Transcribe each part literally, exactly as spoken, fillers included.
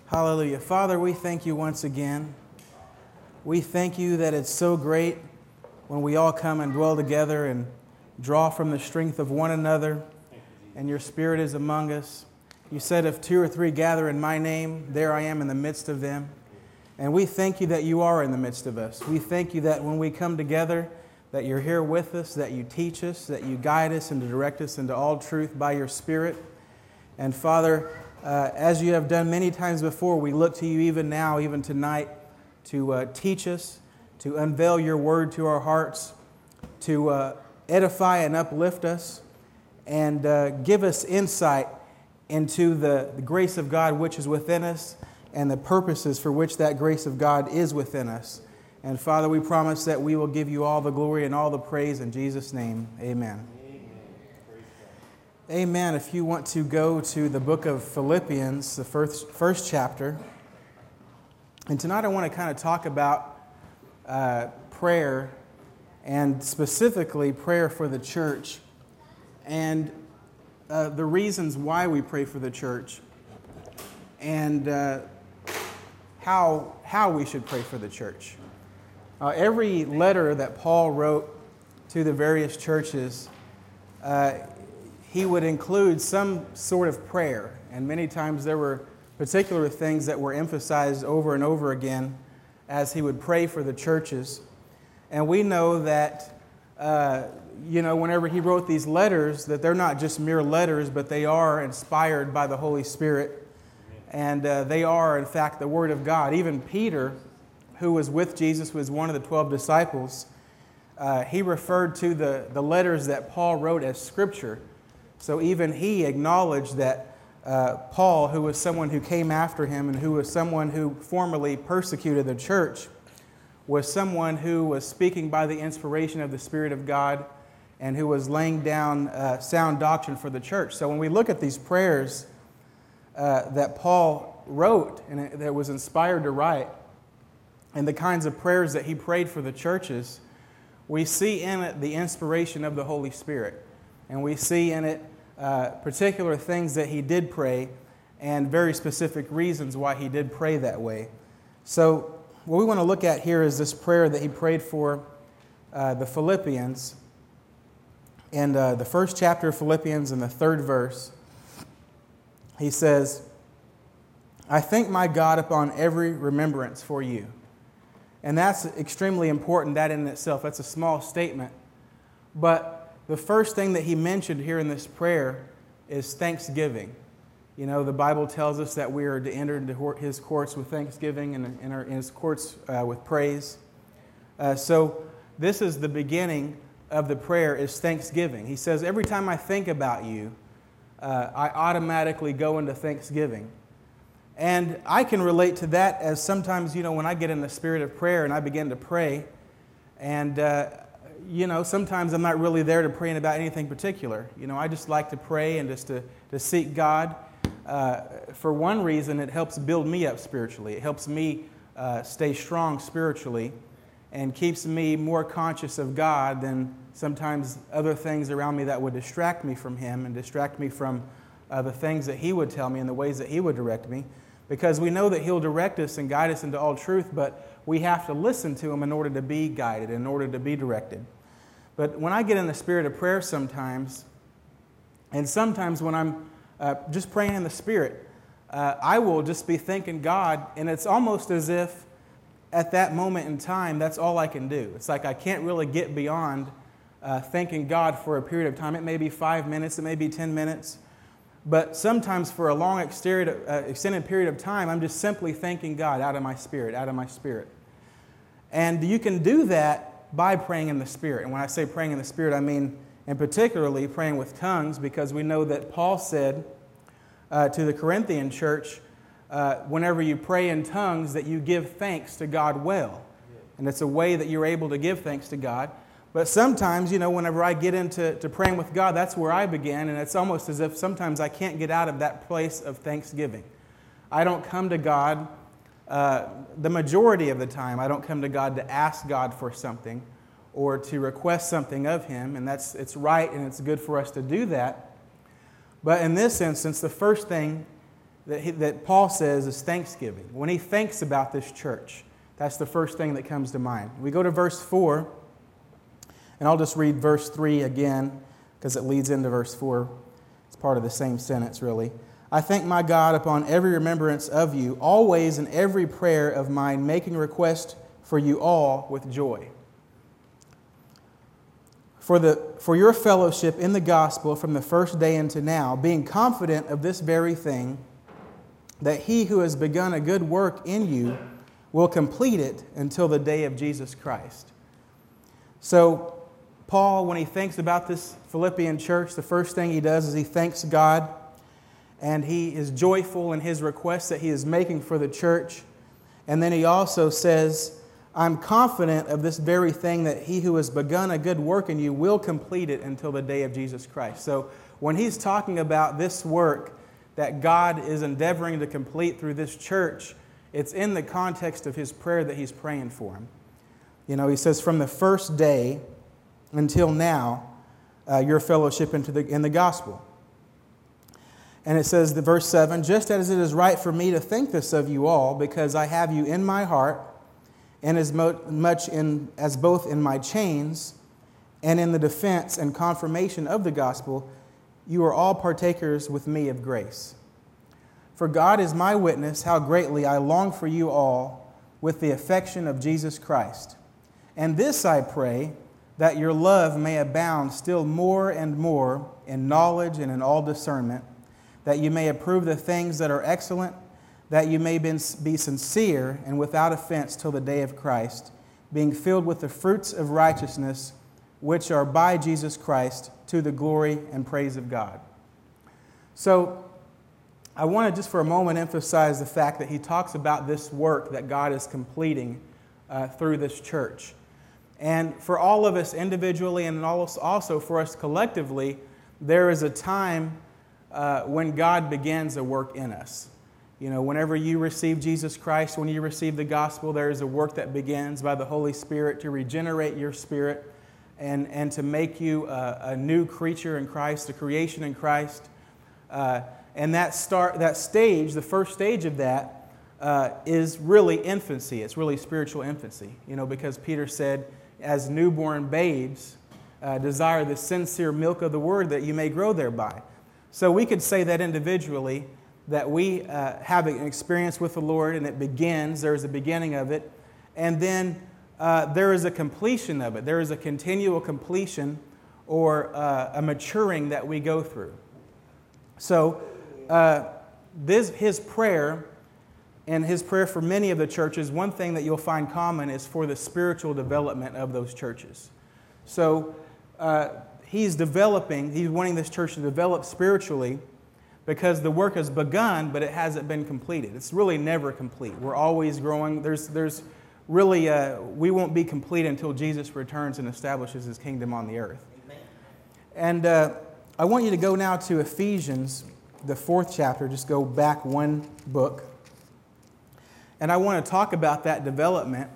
Hallelujah. Father, we thank you once again. We thank you that it's so great when we all come and dwell together and draw from the strength of one another, and your Spirit is among us. You said, if two or three gather in my name, there I am in the midst of them. And we thank you that you are in the midst of us. We thank you that when we come together, that you're here with us, that you teach us, that you guide us and direct us into all truth by your Spirit. And Father, uh, as you have done many times before, we look to you even now, even tonight, to uh, teach us, to unveil your word to our hearts, to uh, edify and uplift us, and uh, give us insight into the, the grace of God which is within us and the purposes for which that grace of God is within us. And Father, we promise that we will give you all the glory and all the praise in Jesus' name. Amen. Amen. If you want to go to the book of Philippians, the first, first chapter. And tonight I want to kind of talk about uh, prayer, and specifically prayer for the church, and uh, the reasons why we pray for the church, and uh, how, how we should pray for the church. Uh, every letter that Paul wrote to the various churches, uh, he would include some sort of prayer. And many times there were particular things that were emphasized over and over again as he would pray for the churches. And we know that, uh, you know, whenever he wrote these letters, that they're not just mere letters, but they are inspired by the Holy Spirit. And uh, they are, in fact, the Word of God. Even Peter, who was with Jesus, was one of the twelve disciples, uh, he referred to the, the letters that Paul wrote as Scripture. So even he acknowledged that uh, Paul, who was someone who came after him and who was someone who formerly persecuted the church, was someone who was speaking by the inspiration of the Spirit of God and who was laying down uh, sound doctrine for the church. So when we look at these prayers uh, that Paul wrote and that was inspired to write, and the kinds of prayers that he prayed for the churches, we see in it the inspiration of the Holy Spirit. And we see in it uh, particular things that he did pray and very specific reasons why he did pray that way. So what we want to look at here is this prayer that he prayed for uh, the Philippians. In uh, the first chapter of Philippians, in the third verse, he says, I thank my God upon every remembrance for you. And that's extremely important, that in itself. That's a small statement. But the first thing that he mentioned here in this prayer is thanksgiving. You know, the Bible tells us that we are to enter into his courts with thanksgiving and in his courts uh, with praise. Uh, so this is the beginning of the prayer, is thanksgiving. He says, every time I think about you, uh, I automatically go into thanksgiving. And I can relate to that as sometimes, you know, when I get in the spirit of prayer and I begin to pray, and uh, you know, sometimes I'm not really there to pray about anything particular. You know, I just like to pray and just to, to seek God. Uh, for one reason, it helps build me up spiritually. It helps me uh, stay strong spiritually and keeps me more conscious of God than sometimes other things around me that would distract me from Him and distract me from uh, the things that He would tell me and the ways that He would direct me. Because we know that He'll direct us and guide us into all truth, but we have to listen to Him in order to be guided, in order to be directed. But when I get in the spirit of prayer sometimes, and sometimes when I'm uh, just praying in the Spirit, uh, I will just be thanking God, and it's almost as if at that moment in time, that's all I can do. It's like I can't really get beyond uh, thanking God for a period of time. It may be five minutes, it may be ten minutes, but sometimes for a long extended, uh, extended period of time, I'm just simply thanking God out of my spirit, out of my spirit. And you can do that by praying in the Spirit. And when I say praying in the Spirit, I mean, and particularly praying with tongues, because we know that Paul said uh, to the Corinthian church, uh, whenever you pray in tongues, that you give thanks to God well. And it's a way that you're able to give thanks to God. But sometimes, you know, whenever I get into to praying with God, that's where I begin, and it's almost as if sometimes I can't get out of that place of thanksgiving. I don't come to God, uh, the majority of the time, I don't come to God to ask God for something or to request something of Him, and that's it's right and it's good for us to do that. But in this instance, the first thing that, he, that Paul says is thanksgiving. When he thinks about this church, that's the first thing that comes to mind. We go to verse four, and I'll just read verse three again because it leads into verse four. It's part of the same sentence, really. I thank my God upon every remembrance of you, always in every prayer of mine, making request for you all with joy. For, the, for your fellowship in the gospel from the first day unto now, being confident of this very thing, that he who has begun a good work in you will complete it until the day of Jesus Christ. So, Paul, when he thinks about this Philippian church, the first thing he does is he thanks God, and he is joyful in his request that he is making for the church. And then he also says, I'm confident of this very thing, that he who has begun a good work in you will complete it until the day of Jesus Christ. So when he's talking about this work that God is endeavoring to complete through this church, it's in the context of his prayer that he's praying for him. You know, he says, from the first day until now, uh, your fellowship into the, in the gospel. And it says, the verse seven, just as it is right for me to think this of you all, because I have you in my heart, and as mo- much in, as both in my chains and in the defense and confirmation of the gospel, you are all partakers with me of grace. For God is my witness how greatly I long for you all with the affection of Jesus Christ. And this I pray, that your love may abound still more and more in knowledge and in all discernment, that you may approve the things that are excellent, that you may be sincere and without offense till the day of Christ, being filled with the fruits of righteousness, which are by Jesus Christ, to the glory and praise of God. So, I want to just for a moment emphasize the fact that he talks about this work that God is completing uh, through this church. And for all of us individually and also for us collectively, there is a time uh, when God begins a work in us. You know, whenever you receive Jesus Christ, when you receive the gospel, there is a work that begins by the Holy Spirit to regenerate your spirit and, and to make you a, a new creature in Christ, a creation in Christ. Uh, and that start, that stage, the first stage of that, uh, is really infancy. It's really spiritual infancy. You know, because Peter said, as newborn babes, uh, desire the sincere milk of the word that you may grow thereby. So we could say that individually, that we uh, have an experience with the Lord, and it begins, there's a beginning of it, and then uh, there is a completion of it. There is a continual completion or uh, a maturing that we go through. So uh, this his prayer, and his prayer for many of the churches, one thing that you'll find common is for the spiritual development of those churches. So uh, he's developing, he's wanting this church to develop spiritually, because the work has begun, but it hasn't been completed. It's really never complete. We're always growing. There's, there's really, uh, we won't be complete until Jesus returns and establishes his kingdom on the earth. Amen. And uh, I want you to go now to Ephesians, the fourth chapter. Just go back one book. And I want to talk about that development.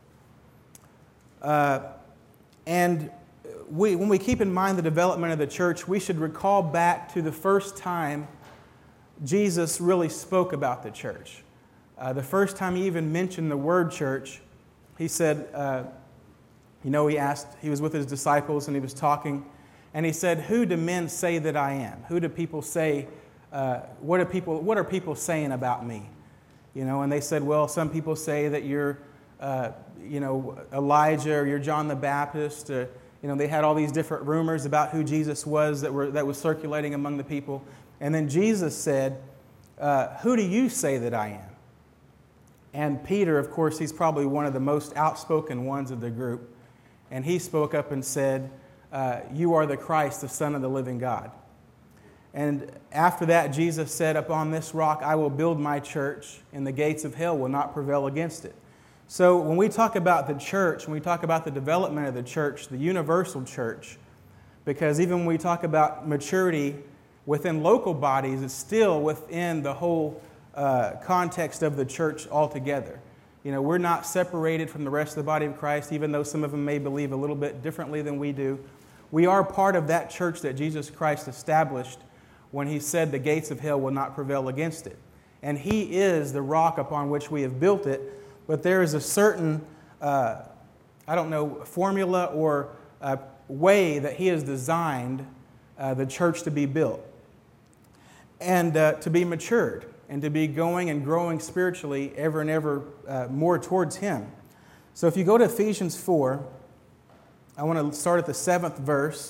Uh, and we, when we keep in mind the development of the church, we should recall back to the first time Jesus really spoke about the church. Uh, the first time he even mentioned the word church, he said, uh, you know, he asked, he was with his disciples and he was talking, and he said, who do men say that I am? Who do people say, uh, what, are people, what are people saying about me? You know, and they said, well, some people say that you're, uh, you know, Elijah, or you're John the Baptist. Or, you know, they had all these different rumors about who Jesus was that were that was circulating among the people. And then Jesus said, uh, who do you say that I am? And Peter, of course, he's probably one of the most outspoken ones of the group. And he spoke up and said, uh, you are the Christ, the Son of the living God. And after that, Jesus said, upon this rock I will build my church, and the gates of hell will not prevail against it. So when we talk about the church, when we talk about the development of the church, the universal church, because even when we talk about maturity within local bodies, it's still within the whole uh, context of the church altogether. You know, we're not separated from the rest of the body of Christ, even though some of them may believe a little bit differently than we do. We are part of that church that Jesus Christ established when he said the gates of hell will not prevail against it. and He is the rock upon which we have built it. But there is a certain, uh, I don't know, formula or uh, way that He has designed uh, the church to be built and uh, to be matured and to be going and growing spiritually ever and ever uh, more towards Him. So if you go to Ephesians four, I want to start at the seventh verse.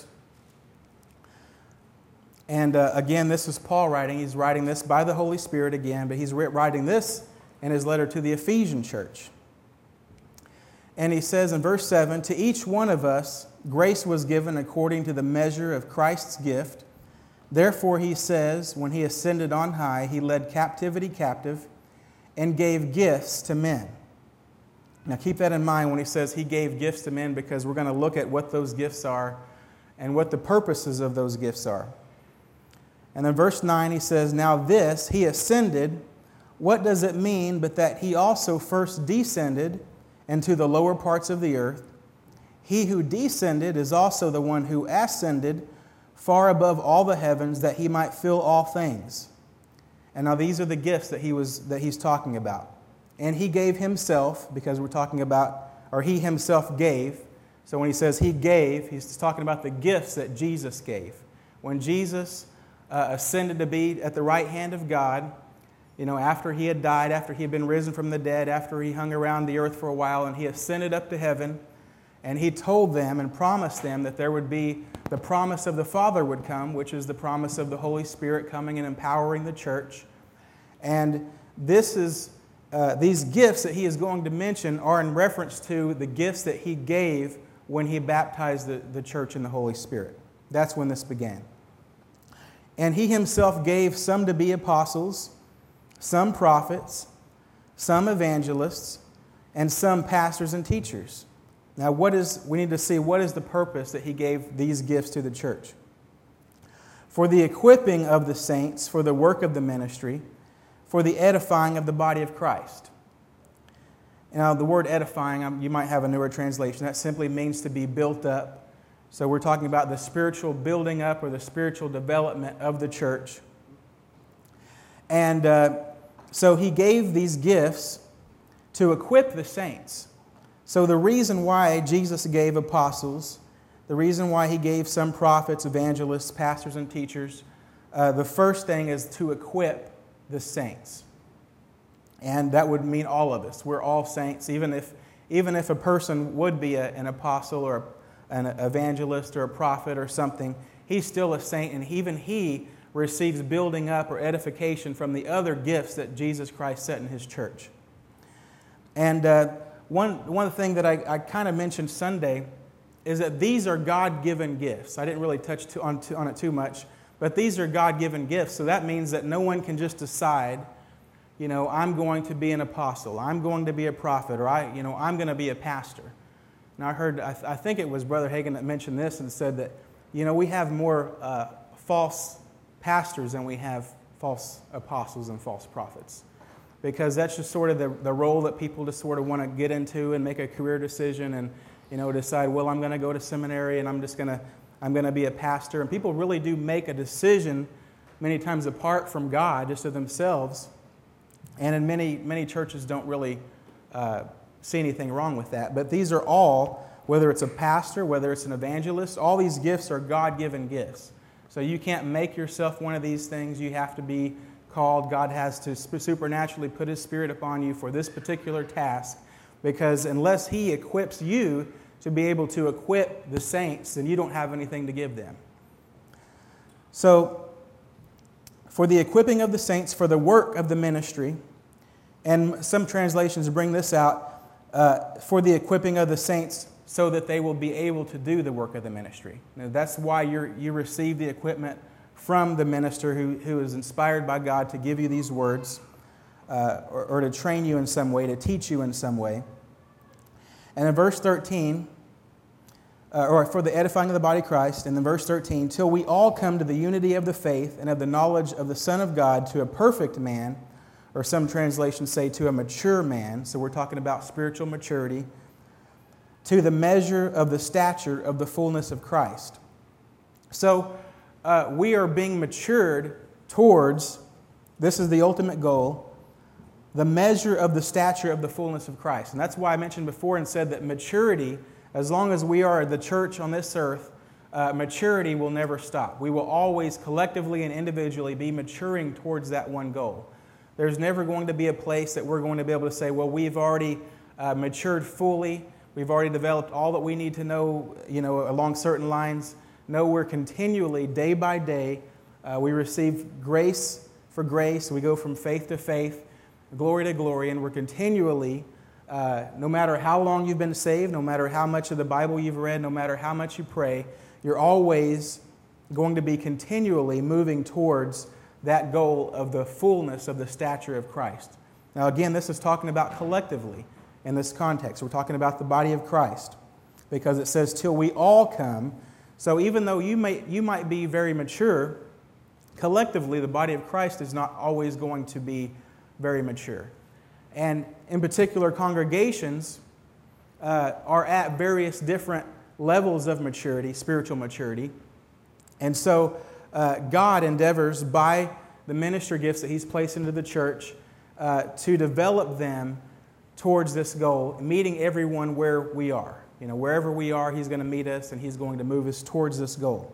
And uh, again, this is Paul writing. He's writing this by the Holy Spirit again, but he's writing this in his letter to the Ephesian church. And he says in verse seven, "To each one of us grace was given according to the measure of Christ's gift. Therefore," he says, "when He ascended on high, He led captivity captive and gave gifts to men." Now keep that in mind when he says He gave gifts to men, because we're going to look at what those gifts are and what the purposes of those gifts are. And then verse nine, he says, "Now this, He ascended, what does it mean but that He also first descended into the lower parts of the earth? He who descended is also the one who ascended far above all the heavens, that He might fill all things." And now these are the gifts that he was that he's talking about. "And He gave Himself," because we're talking about, or He Himself gave. So when he says He gave, he's talking about the gifts that Jesus gave. When Jesus uh, ascended to be at the right hand of God, you know, after He had died, after He had been risen from the dead, after He hung around the earth for a while, and He ascended up to heaven, and He told them and promised them that there would be the promise of the Father would come, which is the promise of the Holy Spirit coming and empowering the church. And this is uh, these gifts that He is going to mention are in reference to the gifts that He gave when He baptized the, the church in the Holy Spirit. That's when this began. "And He Himself gave some to be apostles, some prophets, some evangelists, and some pastors and teachers." Now, what is we need to see what is the purpose that He gave these gifts to the church. "For the equipping of the saints, for the work of the ministry, for the edifying of the body of Christ." Now, the word edifying, you might have a newer translation. That simply means to be built up. So we're talking about the spiritual building up or the spiritual development of the church. And uh, so He gave these gifts to equip the saints. So the reason why Jesus gave apostles, the reason why He gave some prophets, evangelists, pastors, and teachers, uh, the first thing is to equip the saints. And that would mean all of us. We're all saints. Even if, even if a person would be a, an apostle or an evangelist or a prophet or something, he's still a saint, and even he receives building up or edification from the other gifts that Jesus Christ set in His church. And uh, one, one thing that I, I kind of mentioned Sunday is that these are God-given gifts. I didn't really touch to, on, to, on it too much, but these are God-given gifts. So that means that no one can just decide, you know, I'm going to be an apostle, I'm going to be a prophet, or I, you know, I'm going to be a pastor. Now I heard, I, th- I think it was Brother Hagin that mentioned this and said that, you know, we have more uh, false pastors than we have false apostles and false prophets. Because that's just sort of the, the role that people just sort of want to get into and make a career decision and, you know, decide, well, I'm going to go to seminary and I'm just going to, I'm going to be a pastor. And people really do make a decision many times apart from God, just to themselves. And in many, many churches don't really uh, see anything wrong with that. But these are all, whether it's a pastor, whether it's an evangelist, all these gifts are God-given gifts. So you can't make yourself one of these things. You have to be called. God has to supernaturally put His Spirit upon you for this particular task, because unless He equips you to be able to equip the saints, then you don't have anything to give them. So, for the equipping of the saints, for the work of the ministry, and some translations bring this out, uh, for the equipping of the saints so that they will be able to do the work of the ministry. Now, that's why you're, you receive the equipment from the minister who, who is inspired by God to give you these words, uh, or, or to train you in some way, to teach you in some way. And in verse thirteen, uh, or for the edifying of the body of Christ, and in verse thirteen, till we all come to the unity of the faith and of the knowledge of the Son of God, to a perfect man, or some translations say to a mature man, so we're talking about spiritual maturity, to the measure of the stature of the fullness of Christ. So uh, we are being matured towards This is the ultimate goal, the measure of the stature of the fullness of Christ. And that's why I mentioned before and said that maturity, as long as we are the church on this earth, uh, maturity will never stop. We will always collectively and individually be maturing towards that one goal. There's never going to be a place that we're going to be able to say, well, we've already uh, matured fully. We've already developed all that we need to know, you know, along certain lines. No, we're continually, day by day, uh, we receive grace for grace. We go from faith to faith, glory to glory, and we're continually, uh, no matter how long you've been saved, no matter how much of the Bible you've read, no matter how much you pray, you're always going to be continually moving towards that goal of the fullness of the stature of Christ. Now again, this is talking about collectively in this context. We're talking about the body of Christ because it says, till we all come. So even though you may you might be very mature, collectively the body of Christ is not always going to be very mature. And in particular, congregations uh, are at various different levels of maturity, spiritual maturity. And so uh, God endeavors by the ministry gifts that He's placed into the church uh, to develop them towards this goal, meeting everyone where we are. You know, wherever we are, He's going to meet us and He's going to move us towards this goal.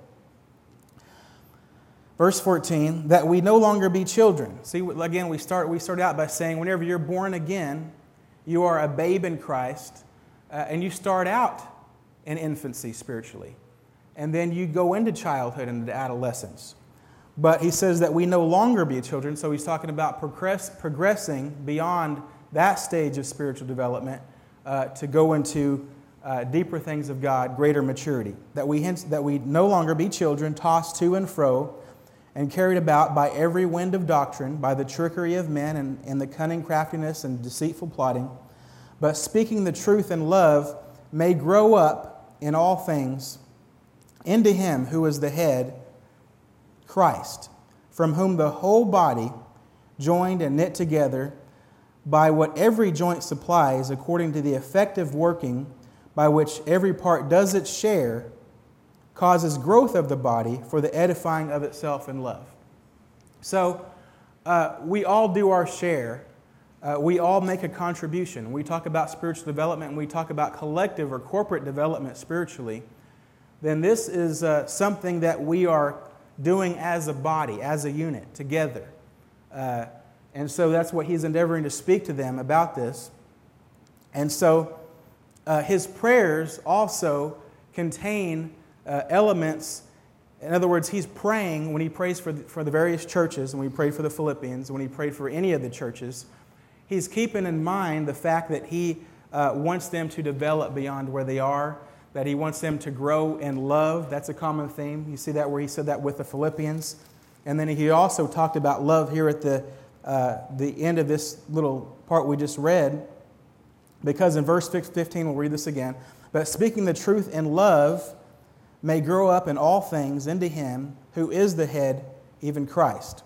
Verse fourteen, that we no longer be children. See, again, we start we start out by saying whenever you're born again, you are a babe in Christ, uh, and you start out in infancy spiritually. And then you go into childhood and into adolescence. But he says that we no longer be children, so he's talking about progress, progressing beyond that stage of spiritual development uh, to go into uh, deeper things of God, greater maturity. That we, hence, that we no longer be children, tossed to and fro, and carried about by every wind of doctrine, by the trickery of men and, and the cunning craftiness and deceitful plotting, but speaking the truth in love may grow up in all things into Him who is the head, Christ, from whom the whole body, joined and knit together by what every joint supplies, according to the effective working by which every part does its share, causes growth of the body for the edifying of itself in love. So, uh, we all do our share. Uh, we all make a contribution. When we talk about spiritual development and we talk about collective or corporate development spiritually, then this is uh, something that we are doing as a body, as a unit, together. Uh, and so that's what he's endeavoring to speak to them about this. And so uh, his prayers also contain uh, elements. In other words, he's praying when he prays for the, for the various churches, and when he prayed for the Philippians, when he prayed for any of the churches, he's keeping in mind the fact that he uh, wants them to develop beyond where they are, that he wants them to grow in love. That's a common theme. You see that where he said that with the Philippians. And then he also talked about love here at the, uh, the end of this little part we just read, because in verse fifteen, we'll read this again, but speaking the truth in love may grow up in all things into Him who is the head, even Christ.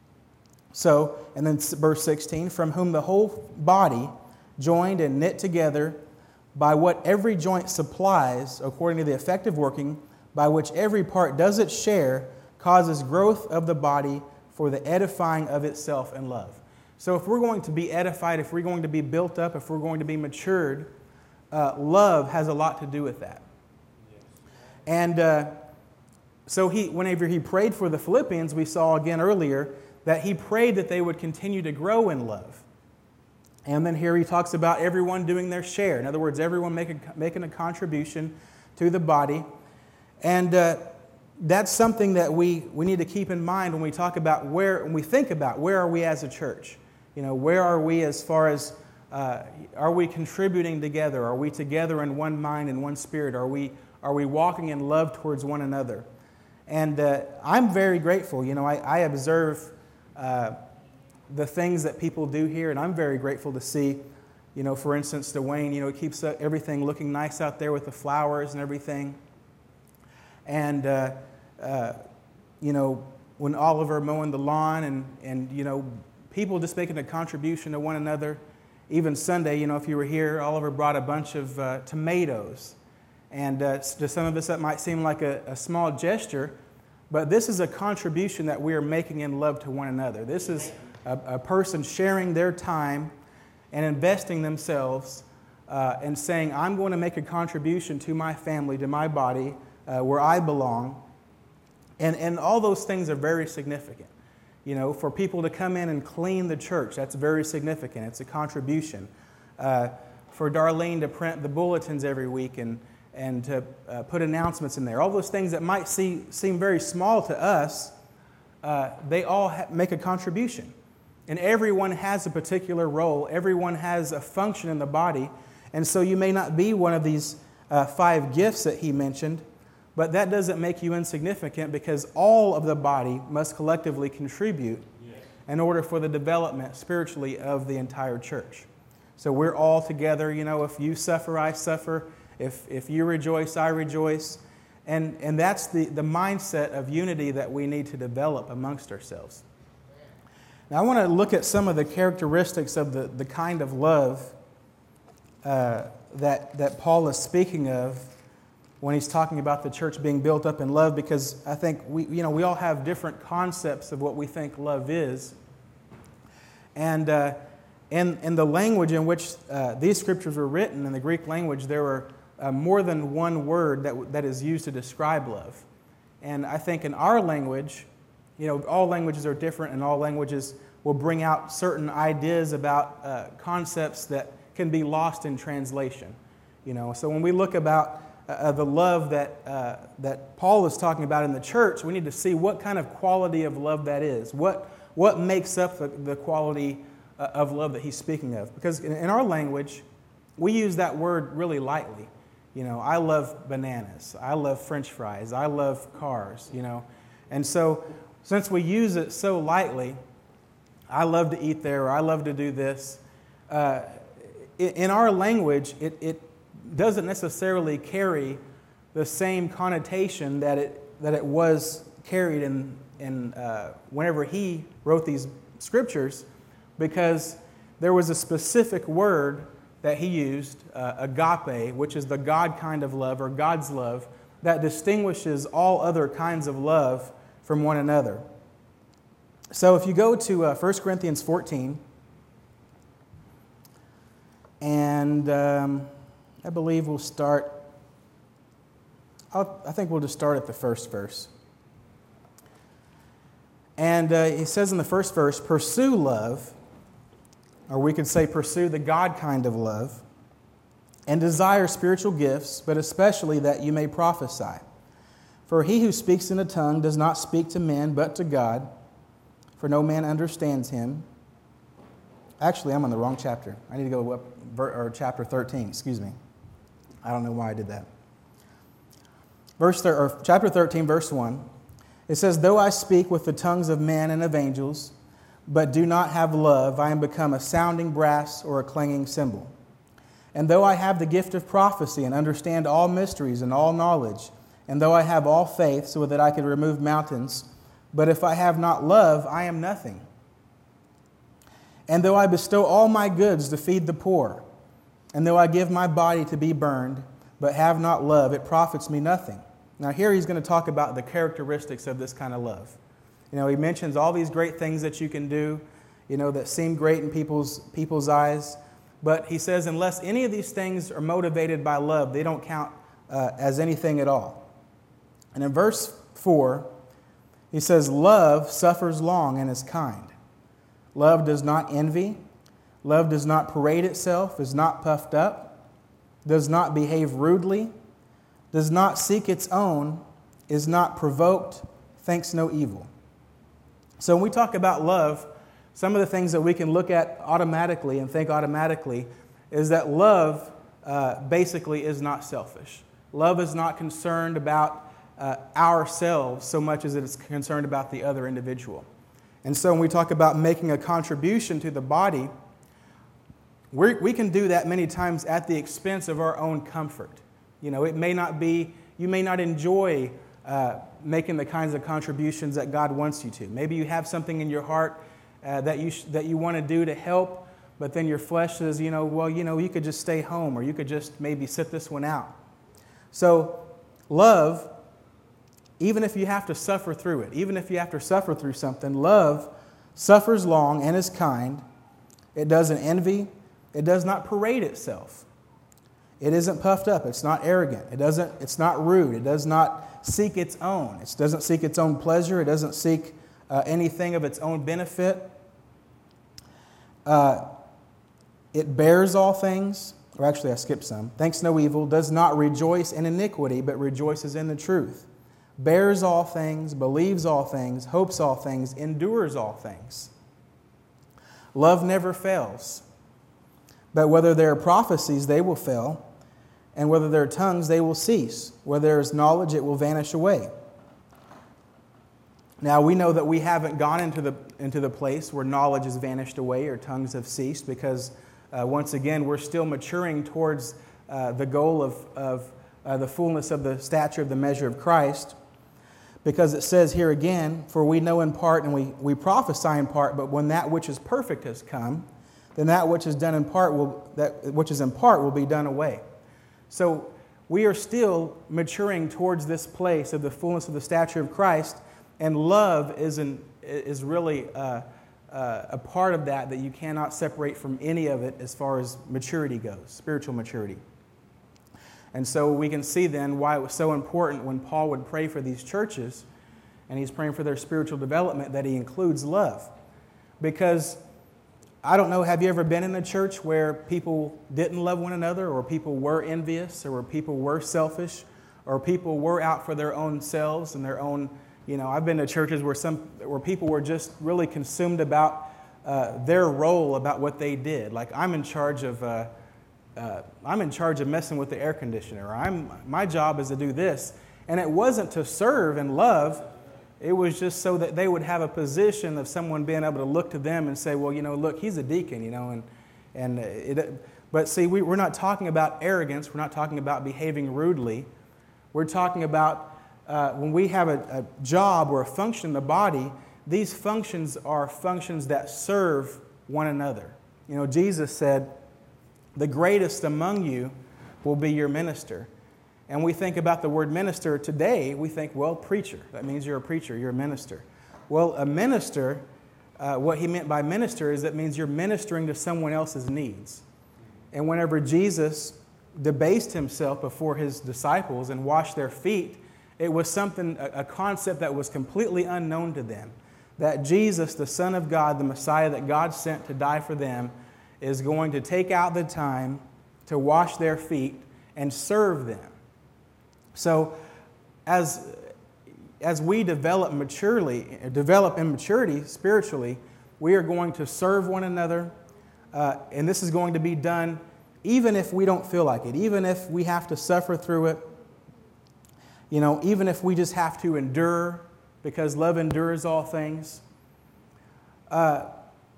So, and then verse sixteen, from whom the whole body, joined and knit together by what every joint supplies, according to the effective working, by which every part does its share, causes growth of the body for the edifying of itself in love. So if we're going to be edified, if we're going to be built up, if we're going to be matured, uh, love has a lot to do with that. Yes. And uh, so he, whenever he prayed for the Philippians, we saw again earlier that he prayed that they would continue to grow in love. And then here he talks about everyone doing their share. In other words, everyone making, making a contribution to the body. And uh, that's something that we, we need to keep in mind when we talk about where, when we think about where are we as a church. You know, where are we as far as, uh, are we contributing together? Are we together in one mind and one spirit? Are we, are we walking in love towards one another? And uh, I'm very grateful. You know, I, I observe Uh, the things that people do here, and I'm very grateful to see, you know, for instance, Dwayne, you know, it keeps everything looking nice out there with the flowers and everything. And, uh, uh, you know, when Oliver mowing the lawn and, and, you know, people just making a contribution to one another. Even Sunday, you know, if you were here, Oliver brought a bunch of uh, tomatoes. And uh, to some of us, that might seem like a, a small gesture, but this is a contribution that we are making in love to one another. This is a, a person sharing their time and investing themselves uh, and saying, I'm going to make a contribution to my family, to my body, uh, where I belong. And, and all those things are very significant. You know, for people to come in and clean the church, that's very significant. It's a contribution. Uh, for Darlene to print the bulletins every week and, and to uh, put announcements in there. All those things that might see, seem very small to us, uh, they all ha- make a contribution. And everyone has a particular role. Everyone has a function in the body. And so you may not be one of these uh, five gifts that he mentioned, but that doesn't make you insignificant because all of the body must collectively contribute in order for the development spiritually of the entire church. So we're all together. You know, if you suffer, I suffer. If if you rejoice, I rejoice. And, and that's the, the mindset of unity that we need to develop amongst ourselves. Now I want to look at some of the characteristics of the, the kind of love uh, that, that Paul is speaking of when he's talking about the church being built up in love, because I think we, you know, we all have different concepts of what we think love is. And uh, in, in the language in which uh, these scriptures were written, in the Greek language, there were uh, more than one word that, that is used to describe love. And I think in our language, you know, all languages are different, and all languages will bring out certain ideas about uh, concepts that can be lost in translation. You know, so when we look about uh, the love that uh, that Paul is talking about in the church, we need to see what kind of quality of love that is. What what makes up the, the quality uh, of love that he's speaking of? Because in, in our language, we use that word really lightly. You know, I love bananas. I love French fries. I love cars. You know, and so since we use it so lightly, I love to eat there, or I love to do this. Uh, in our language, it, it doesn't necessarily carry the same connotation that it that it was carried in in uh, whenever he wrote these scriptures, because there was a specific word that he used, uh, agape, which is the God kind of love, or God's love, that distinguishes all other kinds of love from one another. So if you go to uh, First Corinthians fourteen, and um, I believe we'll start, I'll, I think we'll just start at the first verse. And uh, he says in the first verse, pursue love, or we could say pursue the God kind of love, and desire spiritual gifts, but especially that you may prophesy. For he who speaks in a tongue does not speak to men, but to God, for no man understands him. Actually, I'm on the wrong chapter. I need to go up, or chapter thirteen, excuse me. I don't know why I did that. Verse thir- or chapter thirteen, verse one, it says, though I speak with the tongues of men and of angels, but do not have love, I am become a sounding brass or a clanging cymbal. And though I have the gift of prophecy and understand all mysteries and all knowledge, and though I have all faith so that I could remove mountains, but if I have not love, I am nothing. And though I bestow all my goods to feed the poor, and though I give my body to be burned, but have not love, it profits me nothing. Now here he's going to talk about the characteristics of this kind of love. You know, he mentions all these great things that you can do, you know, that seem great in people's people's eyes. But he says unless any of these things are motivated by love, they don't count uh, as anything at all. And in verse four, he says, love suffers long and is kind. Love does not envy. Love does not parade itself, is not puffed up, does not behave rudely, does not seek its own, is not provoked, thinks no evil. So when we talk about love, some of the things that we can look at automatically and think automatically is that love uh, basically is not selfish. Love is not concerned about uh, ourselves so much as it is concerned about the other individual. And so when we talk about making a contribution to the body, we we can do that many times at the expense of our own comfort. You know, it may not be, you may not enjoy uh, making the kinds of contributions that God wants you to. Maybe you have something in your heart uh, that you sh- that you want to do to help, but then your flesh says, you know, well, you know, you could just stay home, or you could just maybe sit this one out. So love, even if you have to suffer through it, even if you have to suffer through something, love suffers long, and is kind. It doesn't envy. It does not parade itself. It isn't puffed up. It's not arrogant. It doesn't. It's not rude. It does not seek its own. It doesn't seek its own pleasure. It doesn't seek uh, anything of its own benefit. Uh, it bears all things. Or actually, I skipped some. Thinks no evil. Does not rejoice in iniquity, but rejoices in the truth. Bears all things. Believes all things. Hopes all things. Endures all things. Love never fails. But whether there are prophecies, they will fail. And whether there are tongues, they will cease. Where there is knowledge, it will vanish away. Now, we know that we haven't gone into the, into the place where knowledge has vanished away or tongues have ceased, because uh, once again, we're still maturing towards uh, the goal of, of uh, the fullness of the stature of the measure of Christ. Because it says here again, for we know in part and we, we prophesy in part, but when that which is perfect has come, then that which is done in part will that which is in part will be done away. So we are still maturing towards this place of the fullness of the stature of Christ, and love is an, is really uh, uh, a part of that that you cannot separate from any of it as far as maturity goes, spiritual maturity. And so we can see then why it was so important when Paul would pray for these churches, and he's praying for their spiritual development, that he includes love. Because, I don't know, have you ever been in a church where people didn't love one another, or people were envious, or where people were selfish, or people were out for their own selves and their own, you know, I've been to churches where some where people were just really consumed about uh, their role, about what they did. Like, I'm in charge of... Uh, Uh, I'm in charge of messing with the air conditioner. Or I'm, my job is to do this. And it wasn't to serve and love. It was just so that they would have a position of someone being able to look to them and say, well, you know, look, he's a deacon, you know. And, and it, but see, we, we're not talking about arrogance. We're not talking about behaving rudely. We're talking about uh, when we have a, a job or a function in the body, these functions are functions that serve one another. You know, Jesus said, the greatest among you will be your minister. And we think about the word minister today, we think, well, preacher. That means you're a preacher, you're a minister. Well, a minister, uh, what he meant by minister is that means you're ministering to someone else's needs. And whenever Jesus debased himself before his disciples and washed their feet, it was something, a, a concept that was completely unknown to them. That Jesus, the Son of God, the Messiah that God sent to die for them, is going to take out the time to wash their feet and serve them. So as, as we develop maturely, develop in maturity spiritually, we are going to serve one another, uh, and this is going to be done even if we don't feel like it, even if we have to suffer through it, you know, even if we just have to endure, because love endures all things. Uh,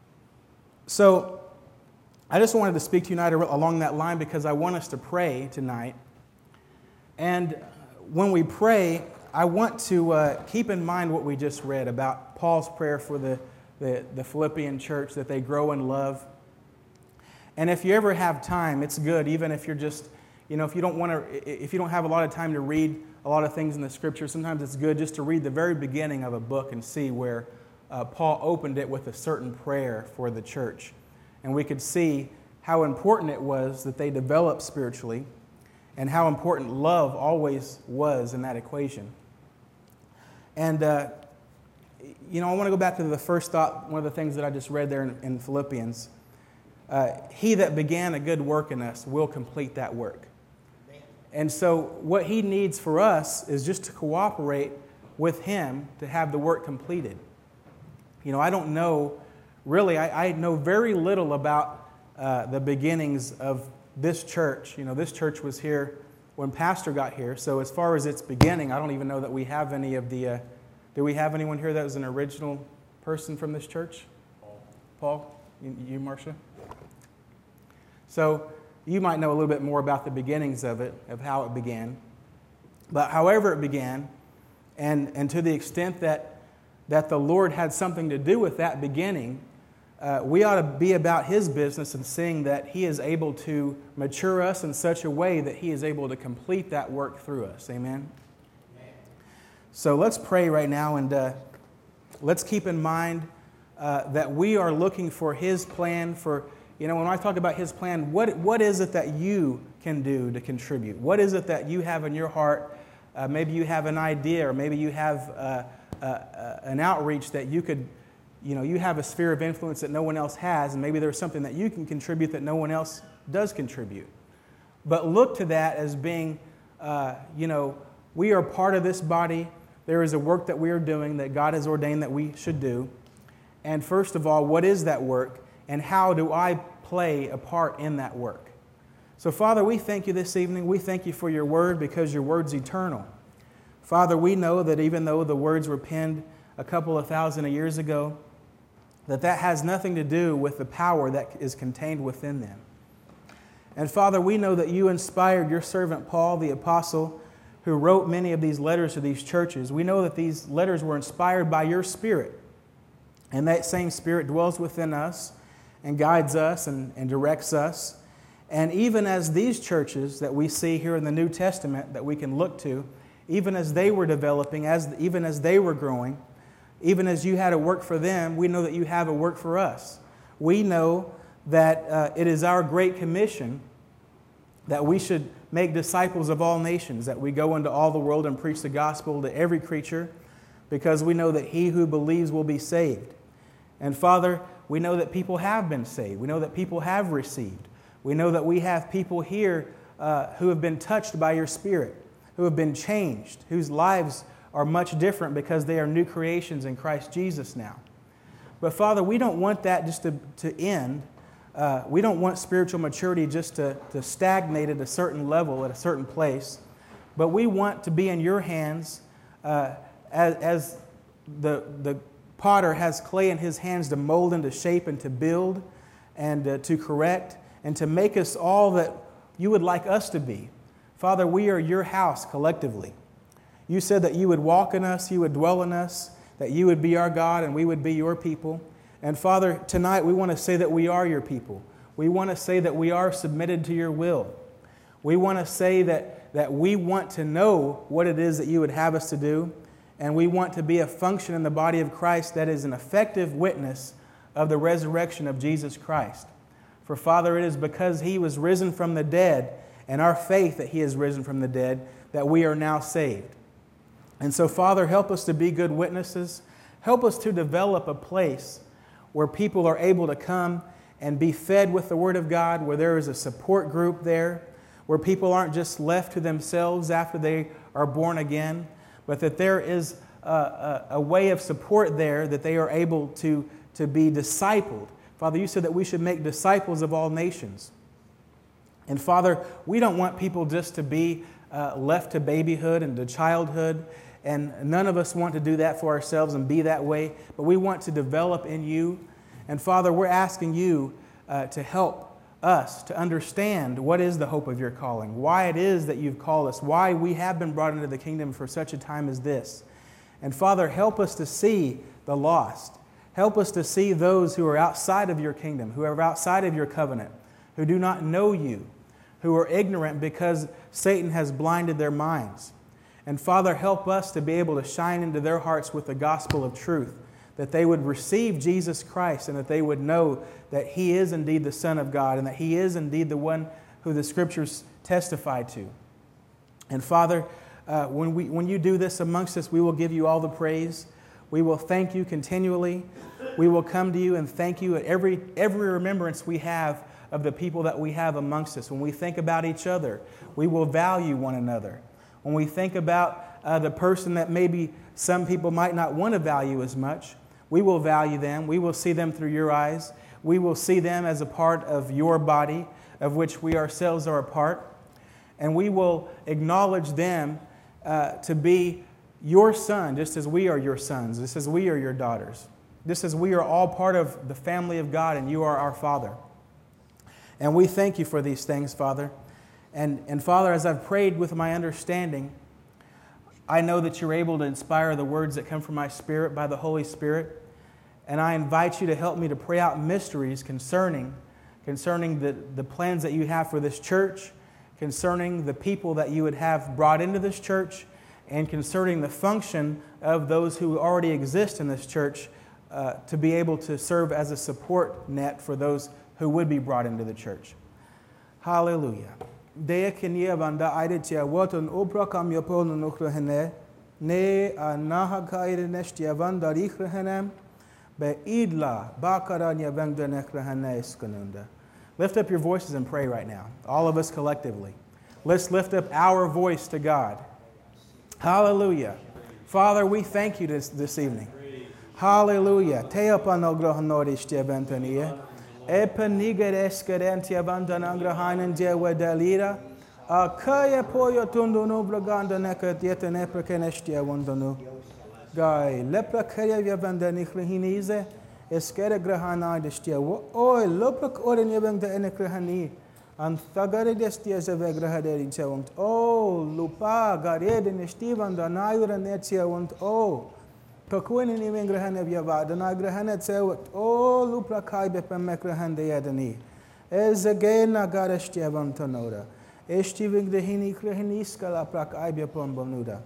so I just wanted to speak to you tonight along that line, because I want us to pray tonight. And when we pray, I want to uh, keep in mind what we just read about Paul's prayer for the, the, the Philippian church, that they grow in love. And if you ever have time, it's good, even if you're just, you know, if you don't want to, if you don't have a lot of time to read a lot of things in the Scripture, sometimes it's good just to read the very beginning of a book and see where uh, Paul opened it with a certain prayer for the church. And we could see how important it was that they developed spiritually, and how important love always was in that equation. And, uh, you know, I want to go back to the first thought, one of the things that I just read there in, in Philippians. Uh, he that began a good work in us will complete that work. And so what he needs for us is just to cooperate with him to have the work completed. You know, I don't know... Really, I, I know very little about uh, the beginnings of this church. You know, this church was here when Pastor got here. So as far as its beginning, I don't even know that we have any of the... Uh, do we have anyone here that was an original person from this church? Paul. Paul? You, you Marcia? So you might know a little bit more about the beginnings of it, of how it began. But however it began, and, and to the extent that, that the Lord had something to do with that beginning, Uh, we ought to be about His business and seeing that He is able to mature us in such a way that He is able to complete that work through us. Amen? Amen. So let's pray right now, and uh, let's keep in mind uh, that we are looking for His plan for, you know, when I talk about His plan, what what is it that you can do to contribute? What is it that you have in your heart? Uh, maybe you have an idea, or maybe you have uh, uh, uh, an outreach that you could, you know, you have a sphere of influence that no one else has, and maybe there's something that you can contribute that no one else does contribute. But look to that as being, uh, you know, we are part of this body. There is a work that we are doing that God has ordained that we should do. And first of all, what is that work, and how do I play a part in that work? So, Father, we thank you this evening. We thank you for your word, because your word's eternal. Father, we know that even though the words were penned a couple of thousand of years ago, that that has nothing to do with the power that is contained within them. And Father, we know that you inspired your servant Paul, the apostle, who wrote many of these letters to these churches. We know that these letters were inspired by your Spirit. And that same Spirit dwells within us and guides us and, and directs us. And even as these churches that we see here in the New Testament that we can look to, even as they were developing, as even as they were growing, even as you had a work for them, we know that you have a work for us. We know that uh, it is our great commission that we should make disciples of all nations, that we go into all the world and preach the gospel to every creature, because we know that he who believes will be saved. And Father, we know that people have been saved. We know that people have received. We know that we have people here uh, who have been touched by your Spirit, who have been changed, whose lives are much different because they are new creations in Christ Jesus now. But Father, we don't want that just to, to end. Uh, we don't want spiritual maturity just to, to stagnate at a certain level, at a certain place. But we want to be in your hands uh, as, as the, the potter has clay in his hands to mold and to shape and to build and uh, to correct and to make us all that you would like us to be. Father, we are your house collectively. You said that you would walk in us, you would dwell in us, that you would be our God and we would be your people. And Father, tonight we want to say that we are your people. We want to say that we are submitted to your will. We want to say that, that we want to know what it is that you would have us to do. And we want to be a function in the body of Christ that is an effective witness of the resurrection of Jesus Christ. For Father, it is because he was risen from the dead and our faith that he is risen from the dead that we are now saved. And so, Father, help us to be good witnesses. Help us to develop a place where people are able to come and be fed with the Word of God, where there is a support group there, where people aren't just left to themselves after they are born again, but that there is a, a, a way of support there that they are able to, to be discipled. Father, you said that we should make disciples of all nations. And Father, we don't want people just to be uh, left to babyhood and to childhood. And none of us want to do that for ourselves and be that way, but we want to develop in you. And Father, we're asking you uh, to help us to understand what is the hope of your calling, why it is that you've called us, why we have been brought into the kingdom for such a time as this. And Father, help us to see the lost. Help us to see those who are outside of your kingdom, who are outside of your covenant, who do not know you, who are ignorant because Satan has blinded their minds. And Father, help us to be able to shine into their hearts with the gospel of truth, that they would receive Jesus Christ and that they would know that he is indeed the Son of God and that he is indeed the one who the Scriptures testify to. And Father, uh, when, we, when you do this amongst us, we will give you all the praise. We will thank you continually. We will come to you and thank you at every, every remembrance we have of the people that we have amongst us. When we think about each other, we will value one another. When we think about uh, the person that maybe some people might not want to value as much, we will value them. We will see them through your eyes. We will see them as a part of your body, of which we ourselves are a part. And we will acknowledge them uh, to be your son, just as we are your sons, just as we are your daughters, just as we are all part of the family of God and you are our Father. And we thank you for these things, Father. And, and Father, as I've prayed with my understanding, I know that you're able to inspire the words that come from my spirit by the Holy Spirit. And I invite you to help me to pray out mysteries concerning, concerning the, the plans that you have for this church, concerning the people that you would have brought into this church, and concerning the function of those who already exist in this church uh, to be able to serve as a support net for those who would be brought into the church. Hallelujah. Dea kenia vanda aide tia woton opra kam yapon nukrahene ne anaha kaide nestia vanda rikhrahenem be idla bakaranya vangda nekrahene iskanunda. Lift up your voices and pray right now, all of us collectively. Let's lift up our voice to God. Hallelujah. Father, we thank you this, this evening. Hallelujah. Te apanogrohanodistia ventania. Epenigereskerentia vandanangrahainen diewe delira. Akaya poyo tunduno blaganda neka dieta neprekenestia wandanu. Gai leprakaya vandanichlehinize. Eskere grahana destia. Oi, loprak oren yevenda enekrahani. And thagare destia zevegrahaderi chewant. Oh, lupa garede nestivan da naira netia want. Oh, pakuin in Imengrahane Yava, the Nagrahane Sewat. Oh, lupra kai bepemekrahande yadani. Ez again nagareshtia vantanora. Estiving the hini krahiniskala prak ibepon bonuda.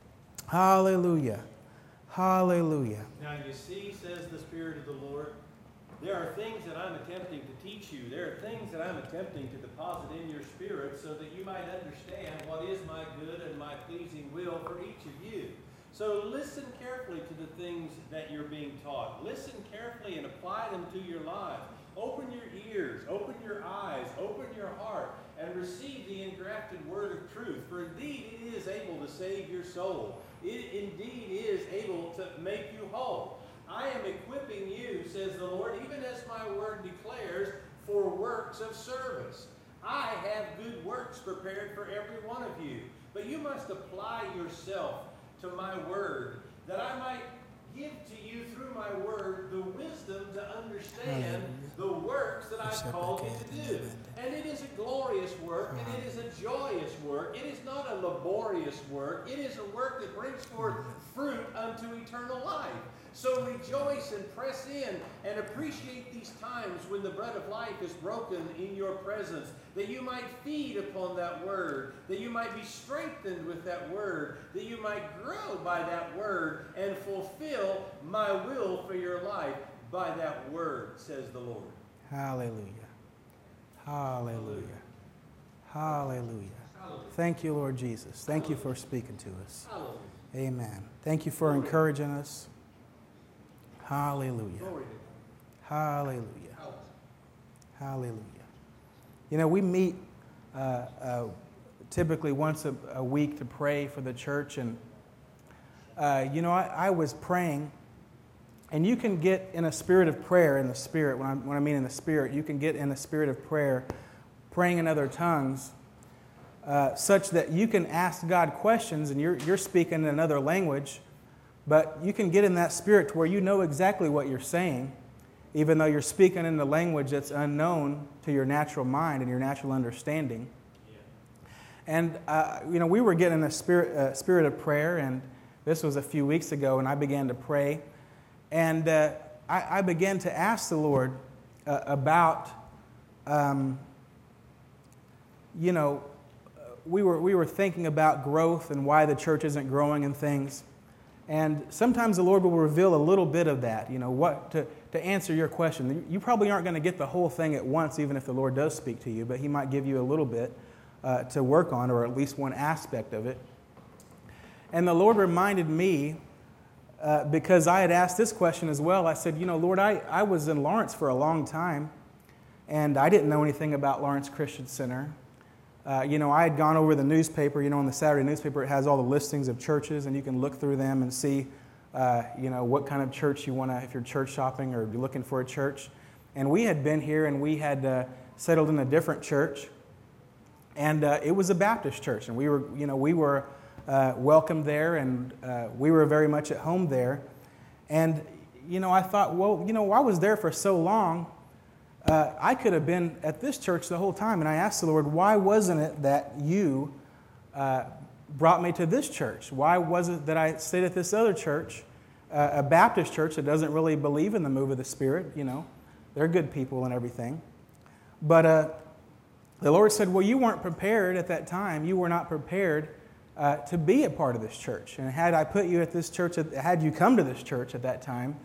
Hallelujah. Hallelujah. Now you see, says the Spirit of the Lord, there are things that I'm attempting to teach you. There are things that I'm attempting to deposit in your spirit so that you might understand what is my good and my pleasing will for each of you. So listen carefully to the things that you're being taught. Listen carefully and apply them to your lives. Open your ears, open your eyes, open your heart, and receive the engrafted word of truth. For indeed it is able to save your soul. It indeed is able to make you whole. I am equipping you, says the Lord, even as my word declares, for works of service. I have good works prepared for every one of you. But you must apply yourself to my word, that I might give to you through my word the wisdom to understand the works that I've called you to do. And it is a glorious work, and it is a joyous work. It is not a laborious work. It is a work that brings forth fruit unto eternal life. So rejoice and press in and appreciate these times when the bread of life is broken in your presence, that you might feed upon that word, that you might be strengthened with that word, that you might grow by that word and fulfill my will for your life by that word, says the Lord. Hallelujah. Hallelujah. Hallelujah. Thank you, Lord Jesus. Thank you for speaking to us. Amen. Thank you for encouraging us. Hallelujah. Hallelujah. Hallelujah. You know, we meet uh, uh, typically once a, a week to pray for the church. And, uh, you know, I, I was praying, and you can get in a spirit of prayer in the spirit. When I, when I mean in the spirit, you can get in a spirit of prayer, praying in other tongues, uh, such that you can ask God questions, and you're, you're speaking in another language. But you can get in that spirit to where you know exactly what you're saying, even though you're speaking in the language that's unknown to your natural mind and your natural understanding. Yeah. And, uh, you know, we were getting a spirit, uh, spirit of prayer, and this was a few weeks ago, and I began to pray. And uh, I, I began to ask the Lord uh, about, um, you know, we were, we were thinking about growth and why the church isn't growing and things. And sometimes the Lord will reveal a little bit of that, you know, what to, to answer your question. You probably aren't going to get the whole thing at once, even if the Lord does speak to you, but He might give you a little bit uh, to work on, or at least one aspect of it. And the Lord reminded me, uh, because I had asked this question as well, I said, you know, Lord, I, I was in Lawrence for a long time, and I didn't know anything about Lawrence Christian Center. Uh, you know, I had gone over the newspaper. You know, in the Saturday newspaper, it has all the listings of churches, and you can look through them and see, uh, you know, what kind of church you want to, if you're church shopping or you're looking for a church. And we had been here, and we had uh, settled in a different church, and uh, it was a Baptist church, and we were, you know, we were uh, welcomed there, and uh, we were very much at home there. And, you know, I thought, well, you know, I was there for so long. Uh, I could have been at this church the whole time. And I asked the Lord, why wasn't it that you uh, brought me to this church? Why was it that I stayed at this other church, uh, a Baptist church that doesn't really believe in the move of the Spirit? You know, they're good people and everything. But uh, the Lord said, well, you weren't prepared at that time. You were not prepared uh, to be a part of this church. And had I put you at this church, had you come to this church at that time,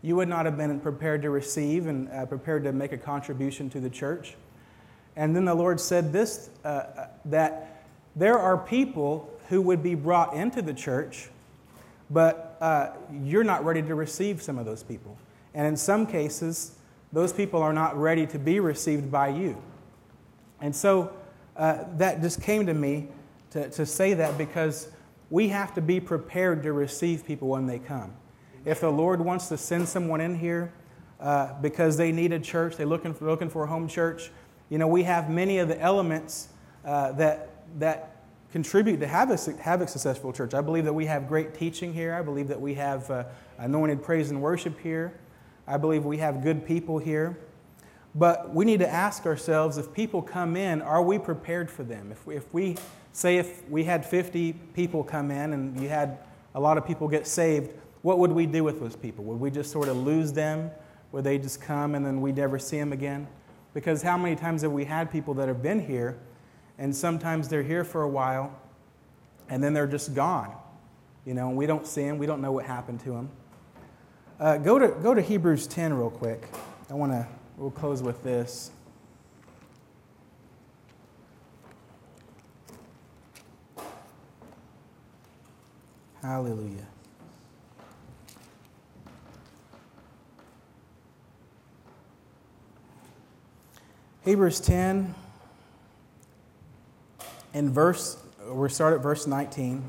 you would not have been prepared to receive and uh, prepared to make a contribution to the church. And then the Lord said this, uh, that there are people who would be brought into the church, but uh, you're not ready to receive some of those people. And in some cases, those people are not ready to be received by you. And so uh, that just came to me to, to say that, because we have to be prepared to receive people when they come. If the Lord wants to send someone in here uh, because they need a church, they're looking for, looking for a home church, you know, we have many of the elements uh, that that contribute to have a, have a successful church. I believe that we have great teaching here. I believe that we have uh, anointed praise and worship here. I believe we have good people here. But we need to ask ourselves, if people come in, are we prepared for them? If we, if we say if we had fifty people come in and you had a lot of people get saved, what would we do with those people? Would we just sort of lose them? Would they just come and then we'd never see them again? Because how many times have we had people that have been here, and sometimes they're here for a while and then they're just gone. You know, we don't see them. We don't know what happened to them. Uh, go to go to Hebrews ten real quick. I want to, we'll close with this. Hallelujah. Hebrews ten, in verse, we'll start at verse nineteen.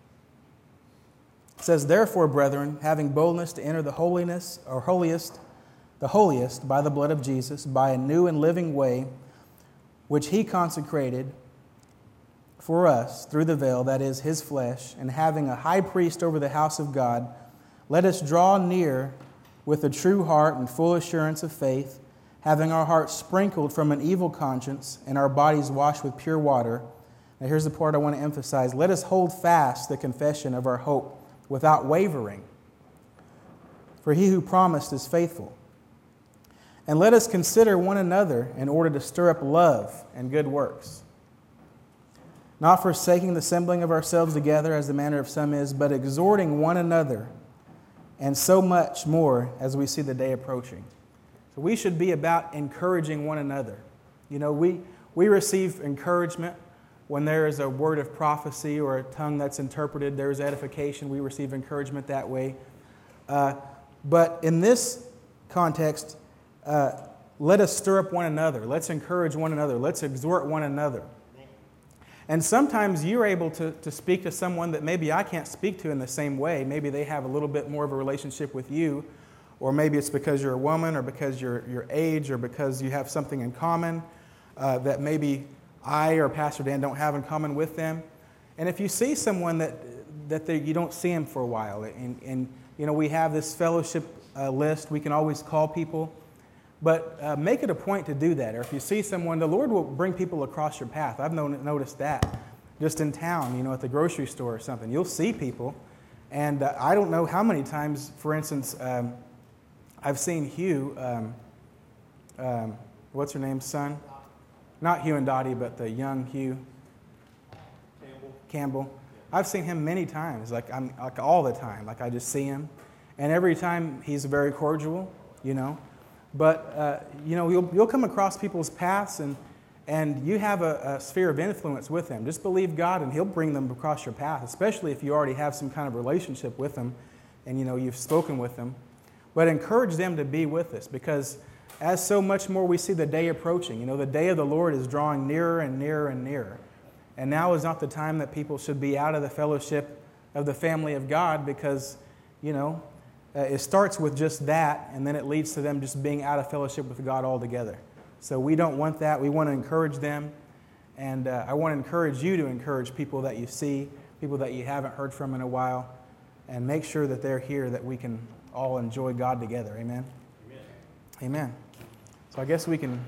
It says, "Therefore, brethren, having boldness to enter the holiness, or holiest, the holiest by the blood of Jesus, by a new and living way, which he consecrated for us through the veil, that is, his flesh, and having a high priest over the house of God, let us draw near with a true heart and full assurance of faith, having our hearts sprinkled from an evil conscience and our bodies washed with pure water." Now here's the part I want to emphasize. "Let us hold fast the confession of our hope without wavering, for he who promised is faithful. And let us consider one another in order to stir up love and good works, not forsaking the assembling of ourselves together as the manner of some is, but exhorting one another, and so much more as we see the day approaching." So we should be about encouraging one another. You know, we, we receive encouragement when there is a word of prophecy or a tongue that's interpreted. There is edification. We receive encouragement that way. Uh, but in this context, uh, let us stir up one another. Let's encourage one another. Let's exhort one another. And sometimes you're able to, to speak to someone that maybe I can't speak to in the same way. Maybe they have a little bit more of a relationship with you, or maybe it's because you're a woman, or because you're your age, or because you have something in common uh, that maybe I or Pastor Dan don't have in common with them. And if you see someone that that they, you don't see them for a while, and, and you know, we have this fellowship uh, list, we can always call people, but uh, make it a point to do that. Or if you see someone, the Lord will bring people across your path. I've known, noticed that just in town, you know, at the grocery store or something. You'll see people, and uh, I don't know how many times, for instance, um, I've seen Hugh, um, um, what's her name, son? Not Hugh and Dottie, but the young Hugh. Campbell. Campbell. I've seen him many times, like I'm like all the time. Like I just see him, and every time he's very cordial, you know. But uh, you know, you'll you'll come across people's paths, and and you have a, a sphere of influence with them. Just believe God, and He'll bring them across your path. Especially if you already have some kind of relationship with them, and you know you've spoken with them. But encourage them to be with us, because as so much more we see the day approaching. You know, the day of the Lord is drawing nearer and nearer and nearer. And now is not the time that people should be out of the fellowship of the family of God, because, you know, uh, it starts with just that, and then it leads to them just being out of fellowship with God altogether. So we don't want that. We want to encourage them. And uh, I want to encourage you to encourage people that you see, people that you haven't heard from in a while, and make sure that they're here, that we can all enjoy God together. Amen? Amen. Amen. So I guess we can